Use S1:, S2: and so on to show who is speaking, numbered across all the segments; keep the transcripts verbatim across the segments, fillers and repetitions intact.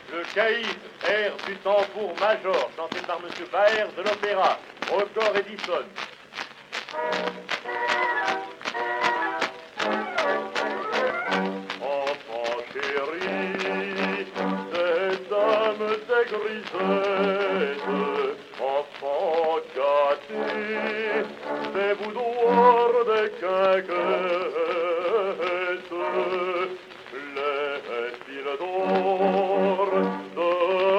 S1: Le caïd, air du tambour major, chanté par M. Baer de l'Opéra, Record Edison. Enfant chéri, des dames des grisettes, enfant gâté, des boudoirs des quinquettes, les fils d'or de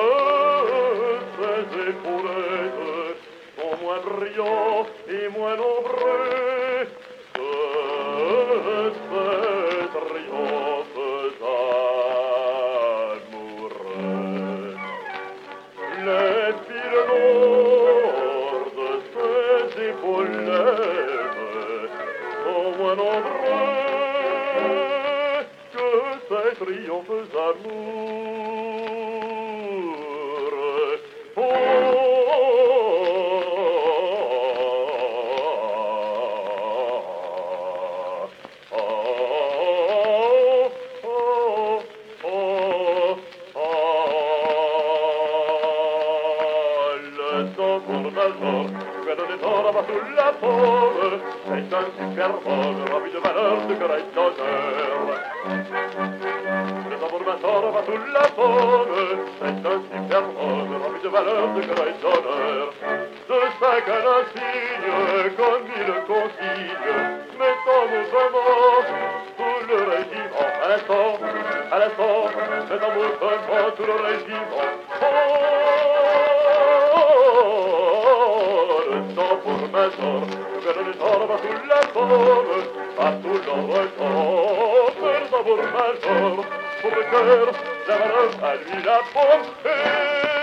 S1: ces épaulettes sont moins brillants et moins nombreux que ces triomphes amoureux. Les fils d'or de ces épaulettes sont moins nombreux que ces triomphes amoureux. Oh, sulla torre, c'est un superbe, rempli de valeur, de grâce d'honneur. Le tambour major va sulla torre, c'est un superbe, rempli de valeur, de grâce d'honneur. De cinq à l'insigne, comme il consigne, mettons mouvement tout le régiment. À l'instant, à l'instant, mettons mouvement tout le régiment. Oh, pour major, que le toro va sulla torre, a tout l'ordre per tambour major, pour le cœur, la valeur, à lui la pompe.